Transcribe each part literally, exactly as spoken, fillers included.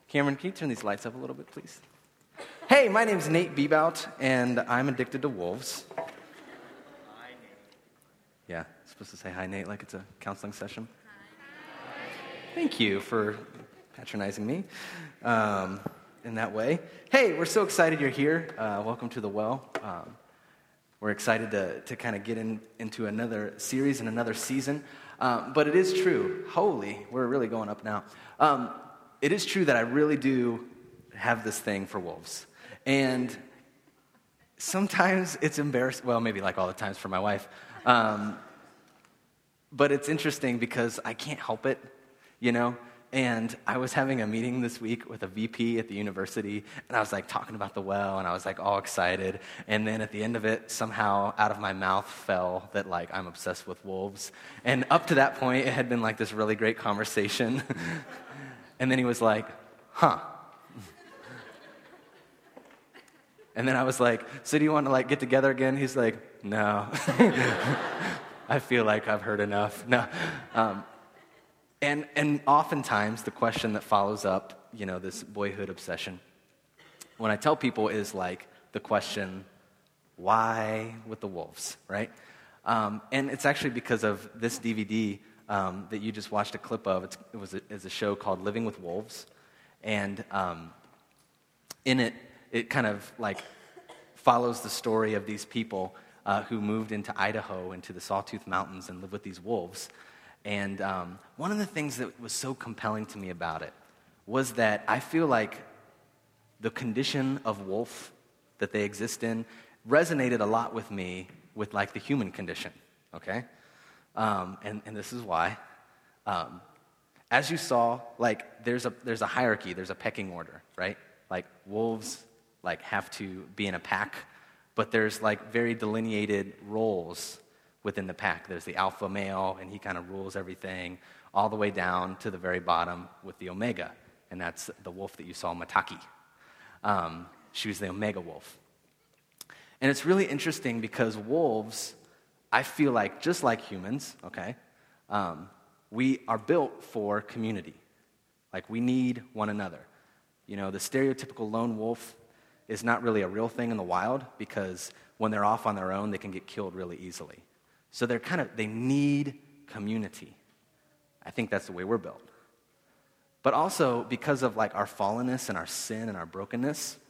Cameron, can you turn these lights up a little bit, please? Hey, my name's Nate Bebout, and I'm addicted to wolves. Hi, Nate. Yeah, supposed to say hi, Nate, like it's a counseling session. Hi. Thank you for patronizing me um, in that way. Hey, we're so excited you're here. Uh, welcome to The Well. Um, we're excited to, to kind of get in, into another series and another season. Um, but it is true. Holy, we're really going up now. Um, it is true that I really do have this thing for wolves. And sometimes it's embarrassing. Well, maybe like all the times for my wife. Um, but it's interesting because I can't help it, you know? And I was having a meeting this week with a V P at the university, and I was like talking about the well, and I was like all excited. And then at the end of it, somehow out of my mouth fell that like I'm obsessed with wolves. And up to that point, it had been like this really great conversation. And then he was like, huh. And then I was like, so do you want to like get together again? He's like, no. I feel like I've heard enough. No. Um, And and oftentimes the question that follows up, you know, this boyhood obsession, when I tell people is like the question, why with the wolves, right? Um, and it's actually because of this D V D um, that you just watched a clip of. It's, it was a, it's a show called Living with Wolves. And um, in it, it kind of like follows the story of these people uh, who moved into Idaho, into the Sawtooth Mountains, and live with these wolves. And um, one of the things that was so compelling to me about it was that I feel like the condition of wolf that they exist in resonated a lot with me with like the human condition, okay? Um, and, and this is why. Um, as you saw, like there's a there's a hierarchy, there's a pecking order, right? Like wolves like have to be in a pack, but there's like very delineated roles within the pack. There's the alpha male, and he kind of rules everything, all the way down to the very bottom with the omega, and that's the wolf that you saw, Mataki. Um, she was the omega wolf. And it's really interesting because wolves, I feel like, just like humans, okay, um, we are built for community. Like, we need one another. You know, the stereotypical lone wolf is not really a real thing in the wild because when they're off on their own, they can get killed really easily. So they're kind of, they need community. I think that's the way we're built. But also, because of like our fallenness and our sin and our brokenness,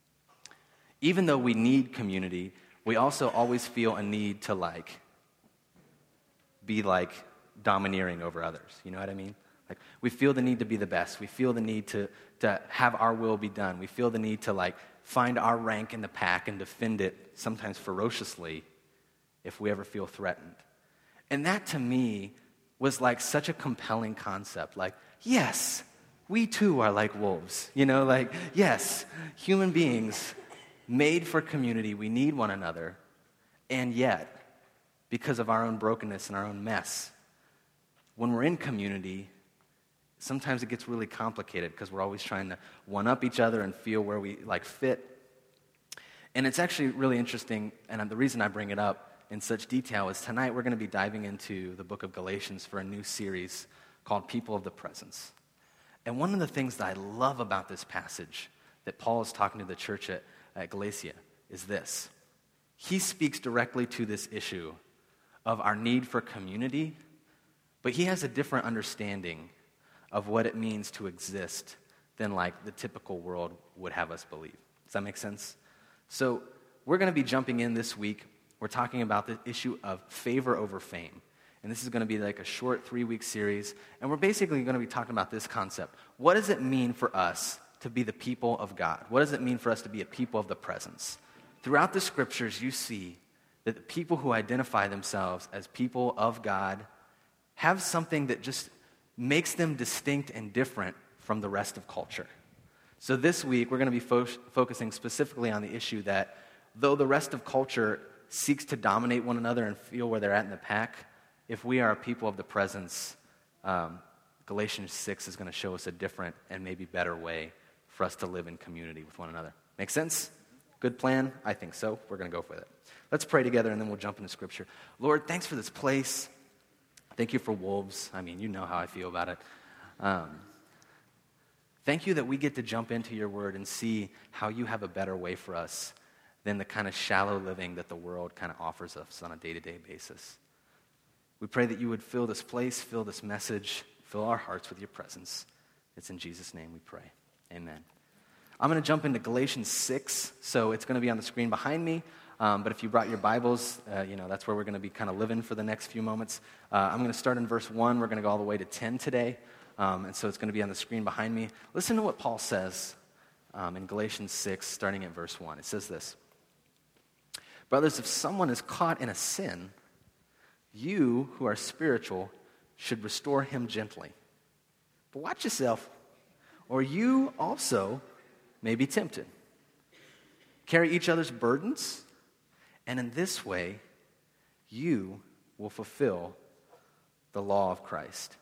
even though we need community, we also always feel a need to like, be like domineering over others. You know what I mean? Like, we feel the need to be the best. We feel the need to, to have our will be done. We feel the need to like, find our rank in the pack and defend it, sometimes ferociously, if we ever feel threatened. And that to me was like such a compelling concept. Like, yes, we too are like wolves. You know, like, yes, human beings made for community. We need one another. And yet, because of our own brokenness and our own mess, when we're in community, sometimes it gets really complicated because we're always trying to one-up each other and feel where we like fit. And it's actually really interesting, and the reason I bring it up in such detail is tonight we're going to be diving into the book of Galatians for a new series called People of the Presence. And one of the things that I love about this passage that Paul is talking to the church at, at Galatia is this. He speaks directly to this issue of our need for community, but he has a different understanding of what it means to exist than like the typical world would have us believe. Does that make sense? So we're going to be jumping in this week. We're talking about the issue of favor over fame. And this is going to be like a short three-week series. And we're basically going to be talking about this concept. What does it mean for us to be the people of God? What does it mean for us to be a people of the presence? Throughout the scriptures, you see that the people who identify themselves as people of God have something that just makes them distinct and different from the rest of culture. So this week, we're going to be fo- focusing specifically on the issue that though the rest of culture seeks to dominate one another and feel where they're at in the pack, if we are a people of the presence, um, Galatians six is going to show us a different and maybe better way for us to live in community with one another. Make sense? Good plan? I think so. We're going to go with it. Let's pray together and then we'll jump into Scripture. Lord, thanks for this place. Thank you for wolves. I mean, you know how I feel about it. Um, Thank you that we get to jump into your word and see how you have a better way for us than the kind of shallow living that the world kind of offers us on a day-to-day basis. We pray that you would fill this place, fill this message, fill our hearts with your presence. It's in Jesus' name we pray. Amen. I'm going to jump into Galatians six, so it's going to be on the screen behind me. Um, but if you brought your Bibles, uh, you know, that's where we're going to be kind of living for the next few moments. Uh, I'm going to start in verse one. We're going to go all the way to ten today. Um, and so it's going to be on the screen behind me. Listen to what Paul says um, in Galatians six, starting at verse one. It says this: Brothers, if someone is caught in a sin, you who are spiritual should restore him gently. But watch yourself, or you also may be tempted. Carry each other's burdens, and in this way, you will fulfill the law of Christ.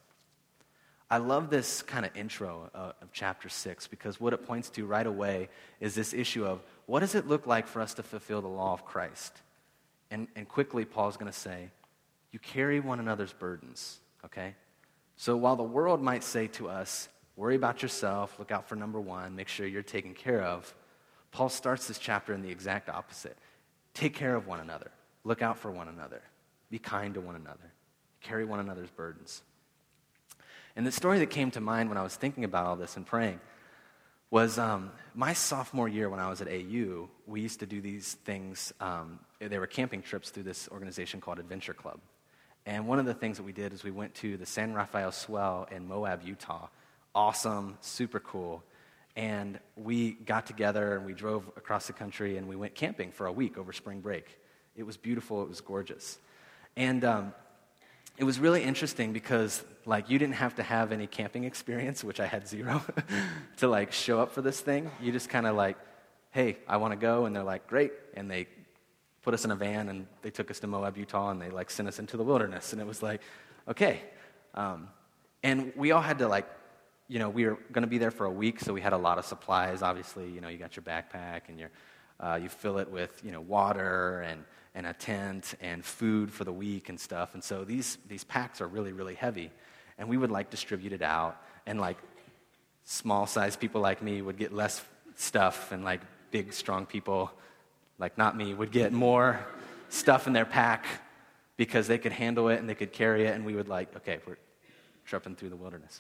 I love this kind of intro uh, of chapter six, because what it points to right away is this issue of what does it look like for us to fulfill the law of Christ? And, and quickly, Paul's going to say, you carry one another's burdens, okay? So while the world might say to us, worry about yourself, look out for number one, make sure you're taken care of, Paul starts this chapter in the exact opposite. Take care of one another. Look out for one another. Be kind to one another. Carry one another's burdens. And the story that came to mind when I was thinking about all this and praying was um, my sophomore year when I was at A U, we used to do these things. Um, they were camping trips through this organization called Adventure Club. And one of the things that we did is we went to the San Rafael Swell in Moab, Utah. Awesome, super cool. And we got together and we drove across the country and we went camping for a week over spring break. It was beautiful. It was gorgeous. And um, it was really interesting because, like, you didn't have to have any camping experience, which I had zero, to, like, show up for this thing. You just kind of like, hey, I want to go. And they're like, great. And they put us in a van and they took us to Moab, Utah, and they, like, sent us into the wilderness. And it was like, okay. Um, and we all had to, like, you know, we were going to be there for a week, so we had a lot of supplies. Obviously, you know, you got your backpack and your, uh, you fill it with, you know, water and, and a tent and food for the week and stuff. And so these these packs are really, really heavy. And we would, like, distribute it out. And, like, small-sized people like me would get less stuff, and, like, big, strong people, like not me, would get more stuff in their pack because they could handle it and they could carry it. And we would, like, okay, we're tripping through the wilderness.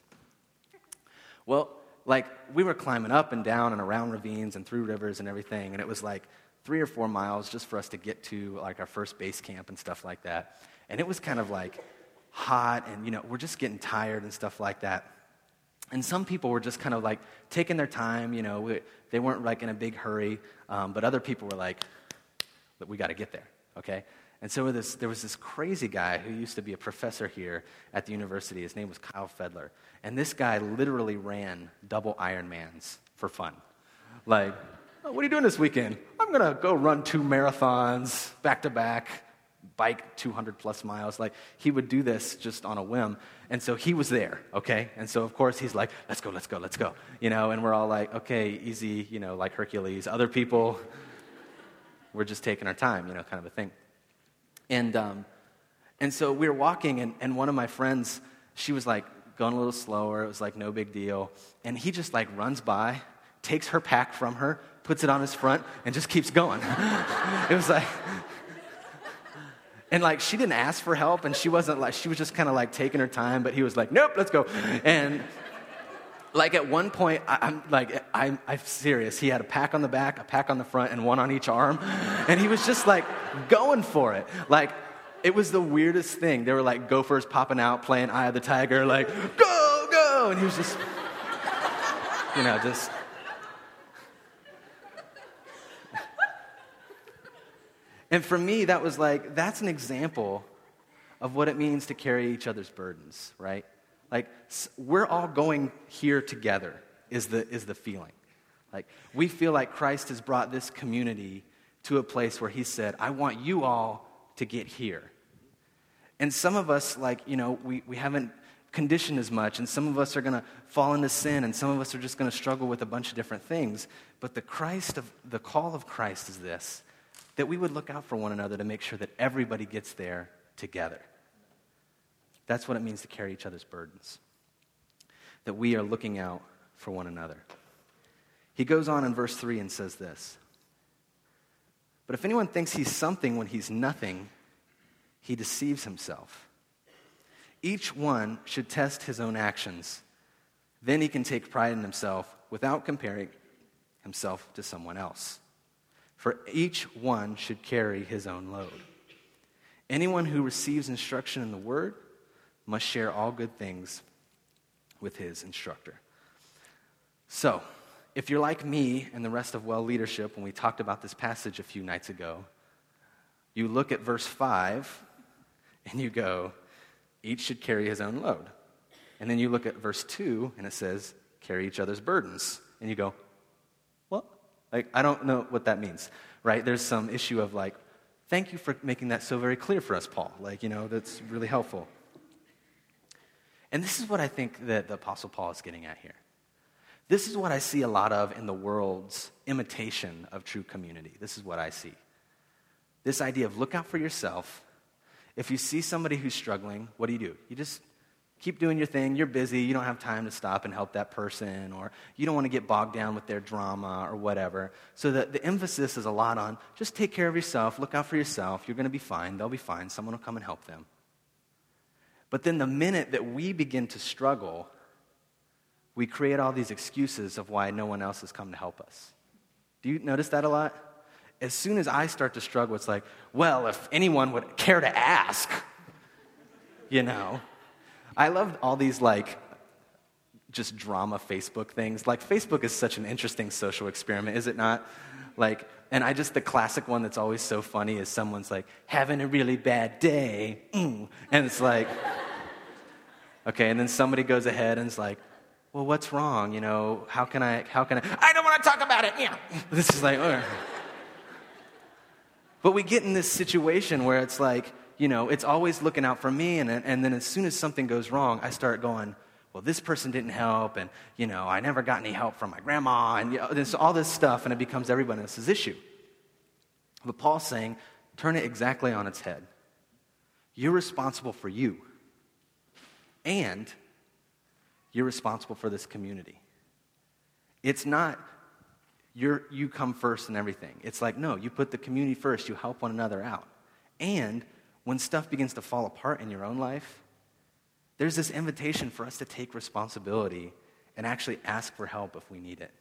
Well, like, we were climbing up and down and around ravines and through rivers and everything, and it was like three or four miles just for us to get to, like, our first base camp and stuff like that. And it was kind of, like, hot, and, you know, we're just getting tired and stuff like that. And some people were just kind of, like, taking their time, you know, we, they weren't, like, in a big hurry, um, but other people were like, but we got to get there, okay? And so this, there was this crazy guy who used to be a professor here at the university. His name was Kyle Fedler. And this guy literally ran double Ironmans for fun. Like, oh, what are you doing this weekend? I'm going to go run two marathons back-to-back, bike two hundred plus miles. Like, he would do this just on a whim. And so he was there, okay? And so, of course, he's like, let's go, let's go, let's go. You know, and we're all like, okay, easy, you know, like Hercules. Other people, we're just taking our time, you know, kind of a thing. And um, and so we were walking, and, and one of my friends, she was like going a little slower. It was like no big deal. And he just like runs by, takes her pack from her, puts it on his front, and just keeps going. It was like, and like she didn't ask for help, and she wasn't like, she was just kind of like taking her time, but he was like, nope, let's go. And like at one point, I, I'm like, I'm, I'm serious. He had a pack on the back, a pack on the front, and one on each arm. And he was just like going for it. Like, it was the weirdest thing. There were like gophers popping out, playing Eye of the Tiger, like, go, go. And he was just, you know, just. And for me, that was like, that's an example of what it means to carry each other's burdens, right? Like, we're all going here together is the is the feeling. Like, we feel like Christ has brought this community to a place where he said, I want you all to get here. And some of us, like, you know, we, we haven't conditioned as much, and some of us are going to fall into sin, and some of us are just going to struggle with a bunch of different things. But the Christ of the call of Christ is this, that we would look out for one another to make sure that everybody gets there together. That's what it means to carry each other's burdens. That we are looking out for one another. He goes on in verse three and says this, "But if anyone thinks he's something when he's nothing, he deceives himself. Each one should test his own actions. Then he can take pride in himself without comparing himself to someone else. For each one should carry his own load. Anyone who receives instruction in the word must share all good things with his instructor." So, if you're like me and the rest of Well Leadership when we talked about this passage a few nights ago, you look at verse five and you go, each should carry his own load. And then you look at verse two and it says, carry each other's burdens. And you go, what? Like, I don't know what that means, right? There's some issue of like, thank you for making that so very clear for us, Paul. Like, you know, that's really helpful. And this is what I think that the Apostle Paul is getting at here. This is what I see a lot of in the world's imitation of true community. This is what I see. This idea of look out for yourself. If you see somebody who's struggling, what do you do? You just keep doing your thing. You're busy. You don't have time to stop and help that person, or you don't want to get bogged down with their drama or whatever. So the, the emphasis is a lot on just take care of yourself. Look out for yourself. You're going to be fine. They'll be fine. Someone will come and help them. But then the minute that we begin to struggle, we create all these excuses of why no one else has come to help us. Do you notice that a lot? As soon as I start to struggle, it's like, well, if anyone would care to ask, you know. I love all these, like, just drama Facebook things. Like, Facebook is such an interesting social experiment, is it not? Like, and I just, the classic one that's always so funny is someone's like, having a really bad day, mm. And it's like, okay, and then somebody goes ahead and is like, well, what's wrong? You know, how can I, how can I, I don't want to talk about it, yeah. This is like, oh. But we get in this situation where it's like, you know, it's always looking out for me, and, and then as soon as something goes wrong, I start going, well, this person didn't help, and, you know, I never got any help from my grandma, and you know, there's all this stuff, and it becomes everybody else's issue. But Paul's saying, turn it exactly on its head. You're responsible for you, and you're responsible for this community. It's not you're, you come first in everything. It's like, no, you put the community first, you help one another out. And when stuff begins to fall apart in your own life, there's this invitation for us to take responsibility and actually ask for help if we need it.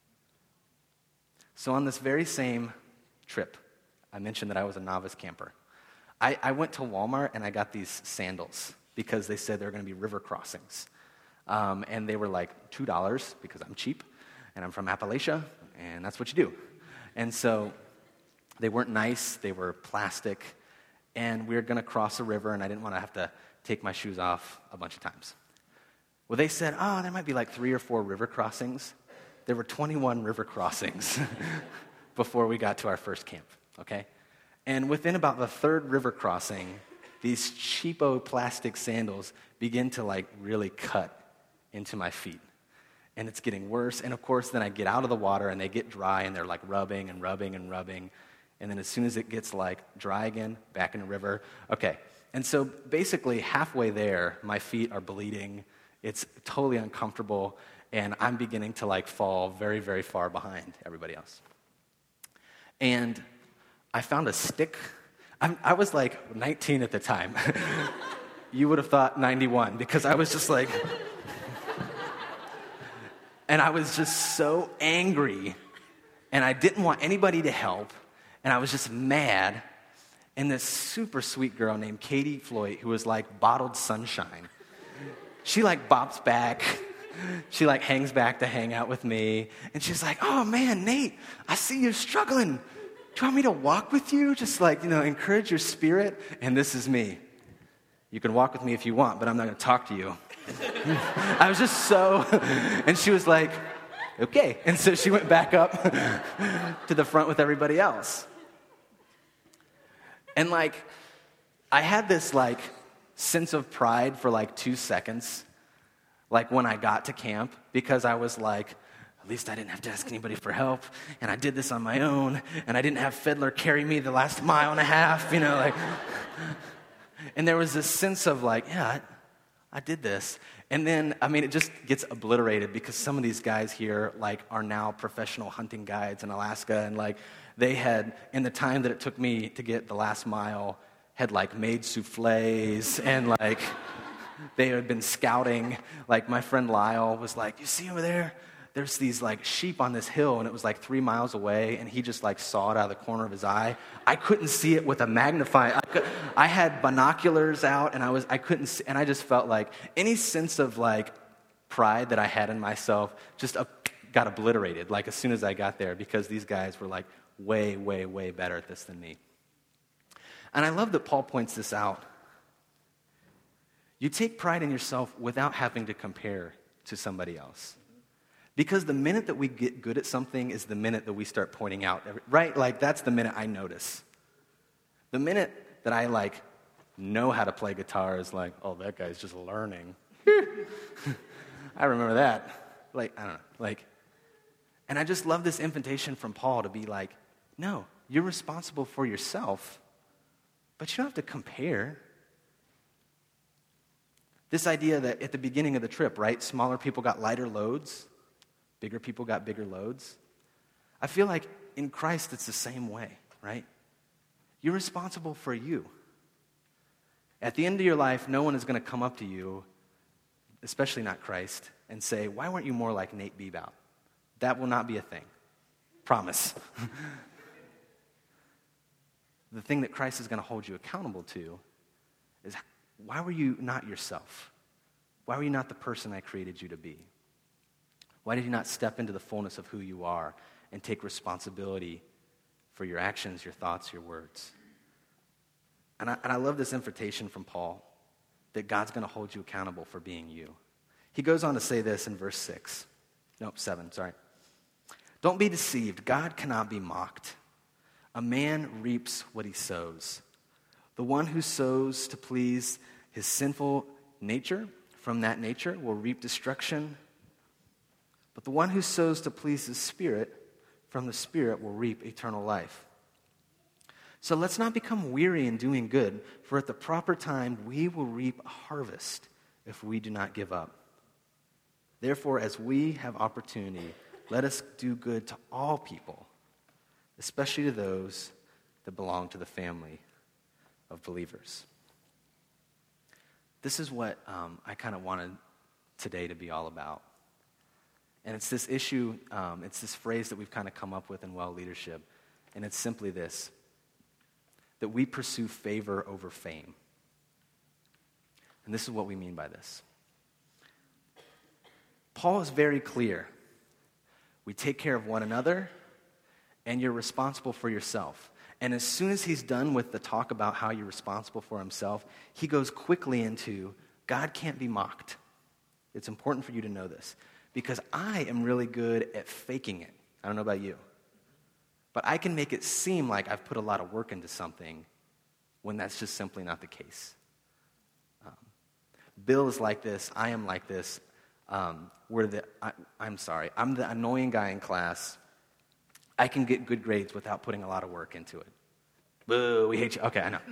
So on this very same trip, I mentioned that I was a novice camper. I, I went to Walmart and I got these sandals because they said they were going to be river crossings. Um, and they were like two dollars because I'm cheap and I'm from Appalachia, and that's what you do. And so they weren't nice, they were plastic, and we were going to cross a river, and I didn't want to have to take my shoes off a bunch of times. Well, they said, oh, there might be like three or four river crossings. There were twenty-one river crossings before we got to our first camp, okay? And within about the third river crossing, these cheapo plastic sandals begin to like really cut into my feet. And it's getting worse. And of course, then I get out of the water and they get dry and they're like rubbing and rubbing and rubbing. And then as soon as it gets like dry again, back in the river. Okay. And so basically halfway there, my feet are bleeding. It's totally uncomfortable. And I'm beginning to like fall very, very far behind everybody else. And I found a stick. I'm, I was like nineteen at the time. You would have thought ninety-one because I was just like... And I was just so angry, and I didn't want anybody to help, and I was just mad. And this super sweet girl named Katie Floyd, who was like bottled sunshine, she like bops back, she like hangs back to hang out with me, and she's like, oh man, Nate, I see you're struggling. Do you want me to walk with you? Just like, you know, encourage your spirit. And this is me. You can walk with me if you want, but I'm not going to talk to you. I was just so, and she was like, okay. And so she went back up to the front with everybody else. And like, I had this like sense of pride for like two seconds, like when I got to camp, because I was like, at least I didn't have to ask anybody for help, and I did this on my own, and I didn't have Fiddler carry me the last mile and a half, you know, like, and there was this sense of like, yeah, I, I did this. And then, I mean, it just gets obliterated because some of these guys here, like, are now professional hunting guides in Alaska. And, like, they had, in the time that it took me to get the last mile, had, like, made soufflés and, like, they had been scouting. Like, my friend Lyle was like, you see over there? There's these, like, sheep on this hill, and it was, like, three miles away, and he just, like, saw it out of the corner of his eye. I couldn't see it with a magnifying. I, could, I had binoculars out, and I was, I couldn't see, and I just felt like any sense of, like, pride that I had in myself just uh, got obliterated, like, as soon as I got there, because these guys were, like, way, way, way better at this than me. And I love that Paul points this out. You take pride in yourself without having to compare to somebody else. Because the minute that we get good at something is the minute that we start pointing out, right? Like, that's the minute I notice. The minute that I, like, know how to play guitar is like, oh, that guy's just learning. I remember that. Like, I don't know. Like, and I just love this invitation from Paul to be like, no, you're responsible for yourself, but you don't have to compare. This idea that at the beginning of the trip, right, smaller people got lighter loads, bigger people got bigger loads. I feel like in Christ it's the same way, right? You're responsible for you. At the end of your life, no one is going to come up to you, especially not Christ, and say, why weren't you more like Nate Bebout? That will not be a thing. Promise. The thing that Christ is going to hold you accountable to is, why were you not yourself? Why were you not the person I created you to be? Why did you not step into the fullness of who you are and take responsibility for your actions, your thoughts, your words? And I, and I love this invitation from Paul that God's going to hold you accountable for being you. He goes on to say this in verse six. Nope, seven, sorry. Don't be deceived. God cannot be mocked. A man reaps what he sows. The one who sows to please his sinful nature, from that nature will reap destruction. But the one who sows to please the Spirit, from the Spirit will reap eternal life. So let's not become weary in doing good, for at the proper time we will reap a harvest if we do not give up. Therefore, as we have opportunity, let us do good to all people, especially to those that belong to the family of believers. This is what um, I kind of wanted today to be all about. And it's this issue, um, it's this phrase that we've kind of come up with in Well Leadership, and it's simply this, that we pursue favor over fame. And this is what we mean by this. Paul is very clear. We take care of one another, and you're responsible for yourself. And as soon as he's done with the talk about how you're responsible for himself, he goes quickly into, God can't be mocked. It's important for you to know this. Because I am really good at faking it. I don't know about you. But I can make it seem like I've put a lot of work into something when that's just simply not the case. Um, Bill is like this. I am like this. Um, we're the, I, I'm sorry. I'm the annoying guy in class. I can get good grades without putting a lot of work into it. Boo, we hate you. Okay, I know.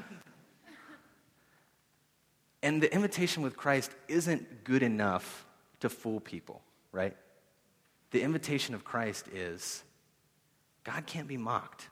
And the invitation with Christ isn't good enough to fool people. Right? The invitation of Christ is, God can't be mocked.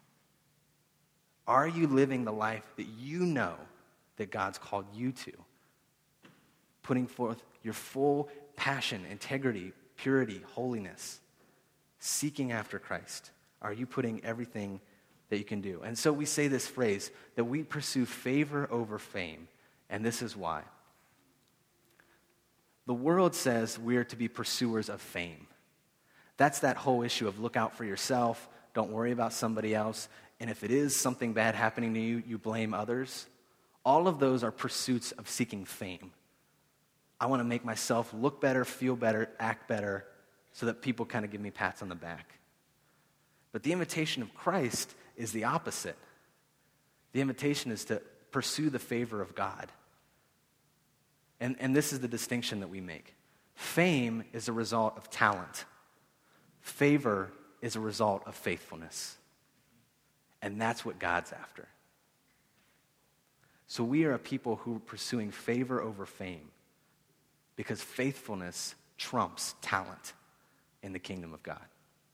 Are you living the life that you know that God's called you to? Putting forth your full passion, integrity, purity, holiness, seeking after Christ. Are you putting everything that you can do? And so we say this phrase, that we pursue favor over fame, and this is why. The world says we are to be pursuers of fame. That's that whole issue of look out for yourself, don't worry about somebody else, and if it is something bad happening to you, you blame others. All of those are pursuits of seeking fame. I want to make myself look better, feel better, act better, so that people kind of give me pats on the back. But the invitation of Christ is the opposite. The invitation is to pursue the favor of God. And, and this is the distinction that we make. Fame is a result of talent. Favor is a result of faithfulness. And that's what God's after. So we are a people who are pursuing favor over fame. because faithfulness trumps talent in the kingdom of God.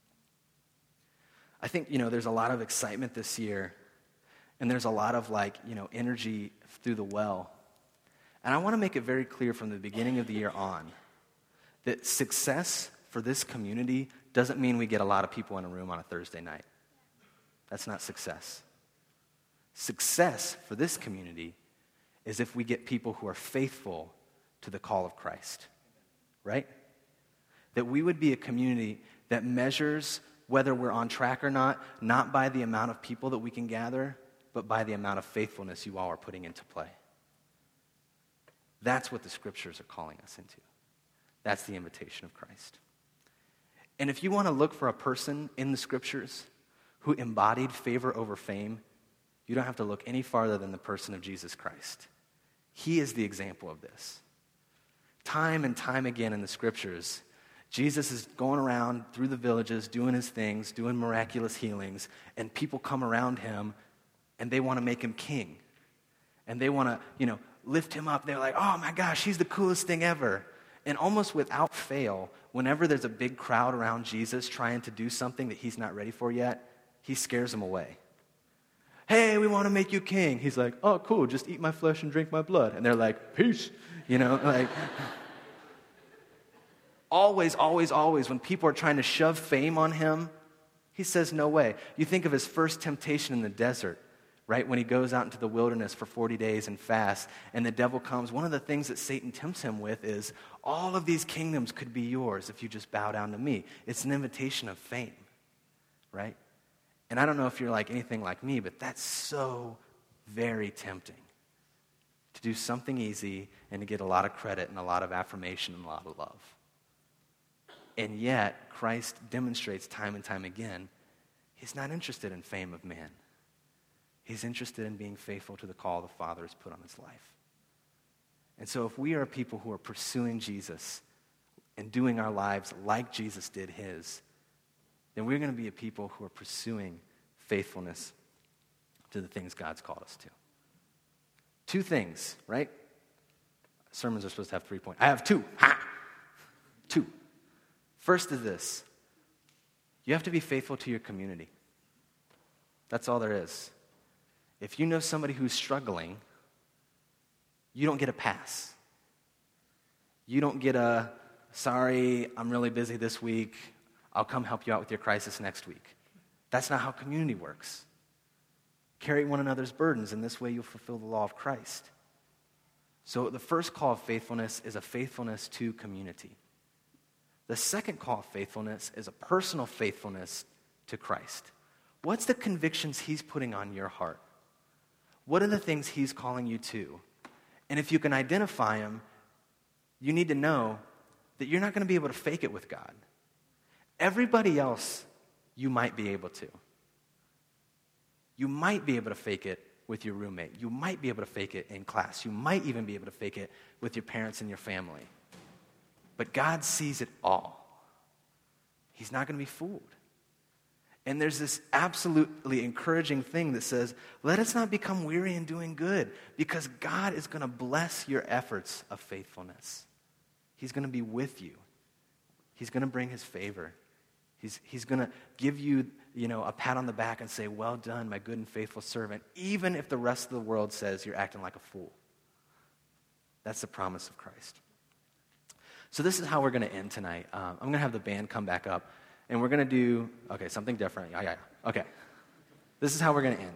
I think, you know, there's a lot of excitement this year, and there's a lot of, like, you know, energy through the well. And I want to make it very clear from the beginning of the year on that success for this community doesn't mean we get a lot of people in a room on a Thursday night. That's not success. Success for this community is if we get people who are faithful to the call of Christ, right? That we would be a community that measures whether we're on track or not, not by the amount of people that we can gather, but by the amount of faithfulness you all are putting into play. That's what the scriptures are calling us into. That's the invitation of Christ. And if you want to look for a person in the scriptures who embodied favor over fame, you don't have to look any farther than the person of Jesus Christ. He is the example of this. Time and time again in the scriptures, Jesus is going around through the villages, doing his things, doing miraculous healings, and people come around him and they want to make him king. And they want to, you know, lift him up. They're like, oh my gosh, he's the coolest thing ever. And almost without fail, whenever there's a big crowd around Jesus trying to do something that he's not ready for yet, he scares them away. Hey, we want to make you king. He's like, oh, cool, just eat my flesh and drink my blood. And they're like, peace. You know, like, always, always, always, when people are trying to shove fame on him, he says, no way. You think of his first temptation in the desert, right? When he goes out into the wilderness for forty days and fasts, and the devil comes. One of the things that Satan tempts him with is, all of these kingdoms could be yours if you just bow down to me. It's an invitation of fame, right? And I don't know if you're like anything like me, but that's so very tempting. To do something easy and to get a lot of credit and a lot of affirmation and a lot of love. And yet, Christ demonstrates time and time again, he's not interested in fame of man. He's interested in being faithful to the call the Father has put on his life. And so if we are people who are pursuing Jesus and doing our lives like Jesus did his, then we're going to be a people who are pursuing faithfulness to the things God's called us to. Two things, right? Sermons are supposed to have three points. I have two. Ha! Two. First is this. You have to be faithful to your community. That's all there is. If you know somebody who's struggling, you don't get a pass. You don't get a, sorry, I'm really busy this week. I'll come help you out with your crisis next week. That's not how community works. Carry one another's burdens, and this way you'll fulfill the law of Christ. So the first call of faithfulness is a faithfulness to community. The second call of faithfulness is a personal faithfulness to Christ. What's the convictions he's putting on your heart? What are the things he's calling you to? And if you can identify them, you need to know that you're not going to be able to fake it with God. Everybody else, you might be able to. You might be able to fake it with your roommate. You might be able to fake it in class. You might even be able to fake it with your parents and your family. But God sees it all. He's not going to be fooled. And there's this absolutely encouraging thing that says, let us not become weary in doing good, because God is going to bless your efforts of faithfulness. He's going to be with you. He's going to bring his favor. He's, he's going to give you, you know, a pat on the back and say, well done, my good and faithful servant, even if the rest of the world says you're acting like a fool. That's the promise of Christ. So this is how we're going to end tonight. Um, I'm going to have the band come back up, and we're going to do, okay, something different. Yeah, yeah, yeah. Okay. This is how we're going to end.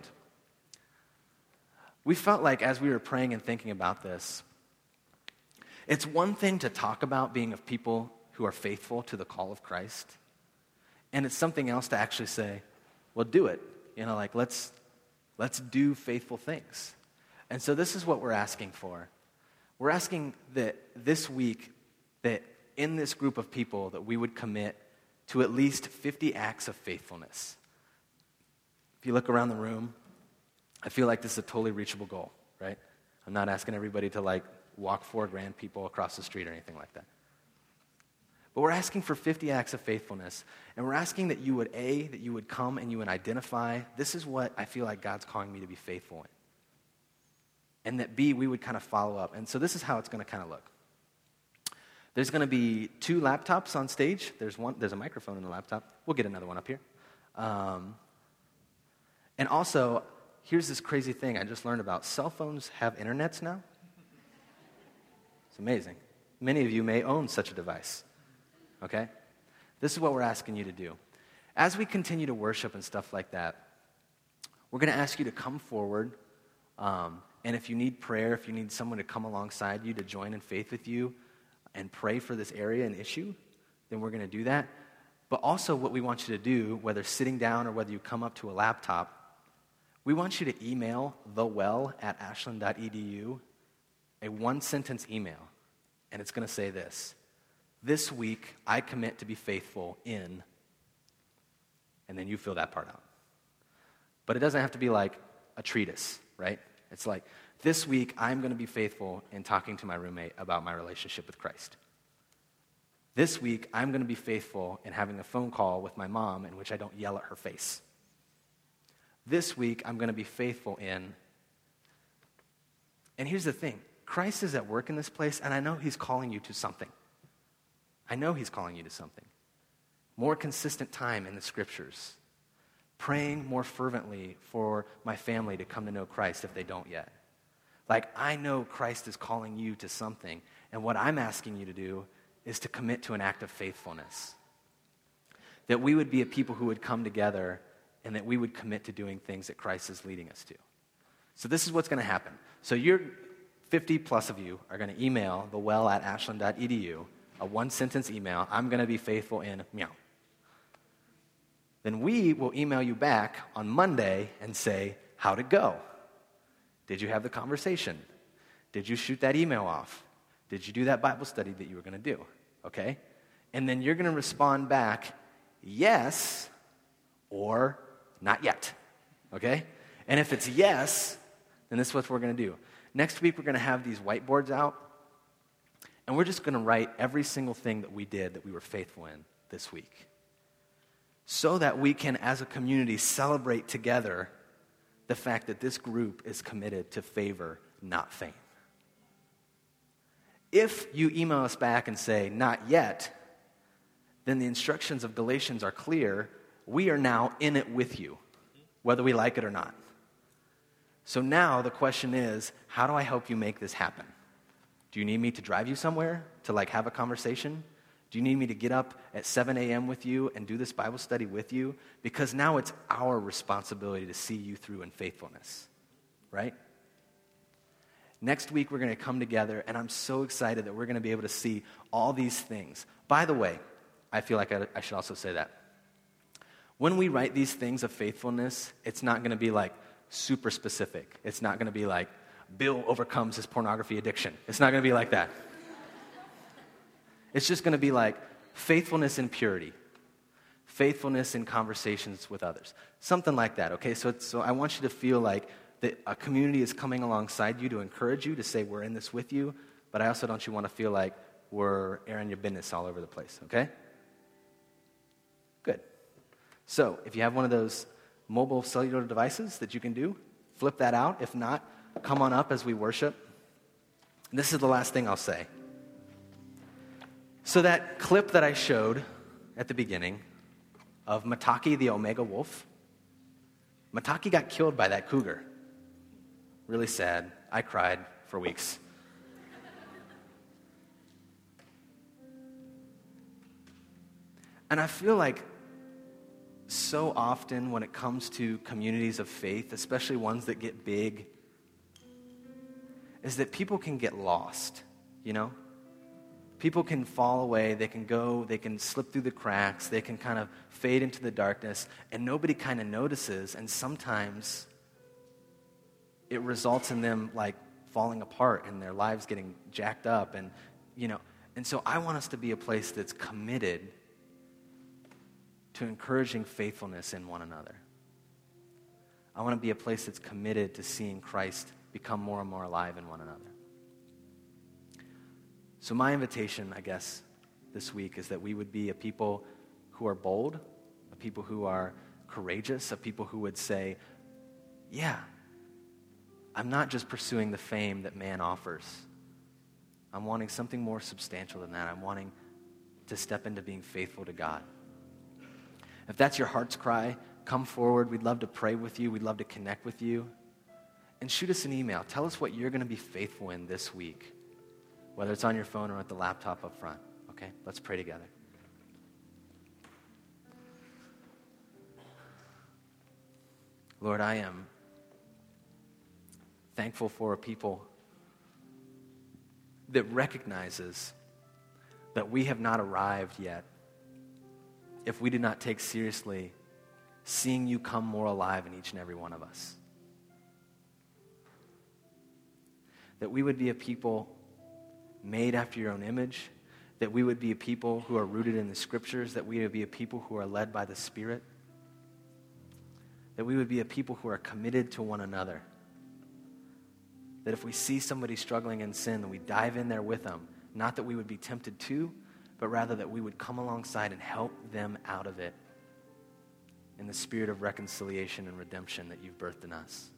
We felt like as we were praying and thinking about this, it's one thing to talk about being of people who are faithful to the call of Christ, and it's something else to actually say, well, do it. You know, like, let's let's do faithful things. And so this is what we're asking for. We're asking that this week, that in this group of people, that we would commit to at least fifty acts of faithfulness. If you look around the room, I feel like this is a totally reachable goal, right? I'm not asking everybody to, like, walk four grand people across the street or anything like that. But we're asking for fifty acts of faithfulness, and we're asking that you would, A, that you would come and you would identify, this is what I feel like God's calling me to be faithful in. And that, B, we would kind of follow up. And so this is how it's going to kind of look. There's going to be two laptops on stage. There's one. There's a microphone in the laptop. We'll get another one up here. Um, and also, here's this crazy thing I just learned about. Cell phones have internets now. It's amazing. Many of you may own such a device. Okay? This is what we're asking you to do. As we continue to worship and stuff like that, we're going to ask you to come forward. Um, and if you need prayer, if you need someone to come alongside you to join in faith with you and pray for this area and issue, then we're going to do that. But also what we want you to do, whether sitting down or whether you come up to a laptop, we want you to email thewell at ashland dot e d u, a one-sentence email. And it's going to say this: this week I commit to be faithful in, and then you fill that part out. But it doesn't have to be like a treatise, right? It's like, this week I'm going to be faithful in talking to my roommate about my relationship with Christ. This week I'm going to be faithful in having a phone call with my mom in which I don't yell at her face. This week I'm going to be faithful in, and here's the thing, Christ is at work in this place, and I know he's calling you to something. I know he's calling you to something. More consistent time in the scriptures. Praying more fervently for my family to come to know Christ if they don't yet. Like, I know Christ is calling you to something, and what I'm asking you to do is to commit to an act of faithfulness. That we would be a people who would come together and that we would commit to doing things that Christ is leading us to. So this is what's going to happen. So you're fifty plus of you are going to email thewell at ashland dot e d u, a one-sentence email. I'm going to be faithful in meow. Then we will email you back on Monday and say, how'd it go? Did you have the conversation? Did you shoot that email off? Did you do that Bible study that you were going to do? Okay? And then you're going to respond back, yes, or not yet. Okay? And if it's yes, then this is what we're going to do. Next week, we're going to have these whiteboards out, and we're just going to write every single thing that we did that we were faithful in this week, so that we can, as a community, celebrate together the fact that this group is committed to favor, not fame. If you email us back and say, not yet, then the instructions of Galatians are clear. We are now in it with you, whether we like it or not. So now the question is, how do I help you make this happen? Do you need me to drive you somewhere to like have a conversation? Do you need me to get up at seven a.m. with you and do this Bible study with you? Because now it's our responsibility to see you through in faithfulness, right? Next week we're going to come together, and I'm so excited that we're going to be able to see all these things. By the way, I feel like I, I should also say that. When we write these things of faithfulness, it's not going to be like super specific. It's not going to be like, Bill overcomes his pornography addiction. It's not going to be like that. It's just going to be like faithfulness in purity, faithfulness in conversations with others, something like that, okay? So, so I want you to feel like that a community is coming alongside you to encourage you, to say we're in this with you, but I also don't you want to feel like we're airing your business all over the place, okay? Good. So if you have one of those mobile cellular devices that you can do, flip that out. If not, come on up as we worship. And this is the last thing I'll say. So that clip that I showed at the beginning of Mataki the Omega wolf, Mataki got killed by that cougar. Really sad. I cried for weeks. And I feel like so often when it comes to communities of faith, especially ones that get big, is that people can get lost, you know? People can fall away, they can go, they can slip through the cracks, they can kind of fade into the darkness, and nobody kind of notices, and sometimes it results in them like falling apart and their lives getting jacked up, and you know, and so I want us to be a place that's committed to encouraging faithfulness in one another. I want to be a place that's committed to seeing Christ become more and more alive in one another. So my invitation, I guess, this week is that we would be a people who are bold, a people who are courageous, a people who would say, yeah, I'm not just pursuing the fame that man offers. I'm wanting something more substantial than that. I'm wanting to step into being faithful to God. If that's your heart's cry, come forward. We'd love to pray with you. We'd love to connect with you. And shoot us an email. Tell us what you're going to be faithful in this week, whether it's on your phone or at the laptop up front. Okay? Let's pray together. Lord, I am thankful for a people that recognizes that we have not arrived yet if we do not take seriously seeing you come more alive in each and every one of us. That we would be a people made after your own image, that we would be a people who are rooted in the scriptures, that we would be a people who are led by the Spirit, that we would be a people who are committed to one another, that if we see somebody struggling in sin, that we dive in there with them, not that we would be tempted to, but rather that we would come alongside and help them out of it in the spirit of reconciliation and redemption that you've birthed in us.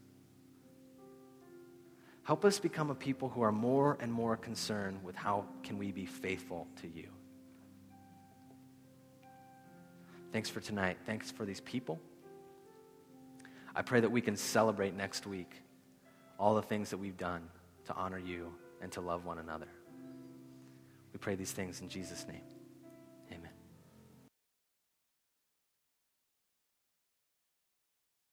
Help us become a people who are more and more concerned with how can we be faithful to you. Thanks for tonight. Thanks for these people. I pray that we can celebrate next week all the things that we've done to honor you and to love one another. We pray these things in Jesus' name.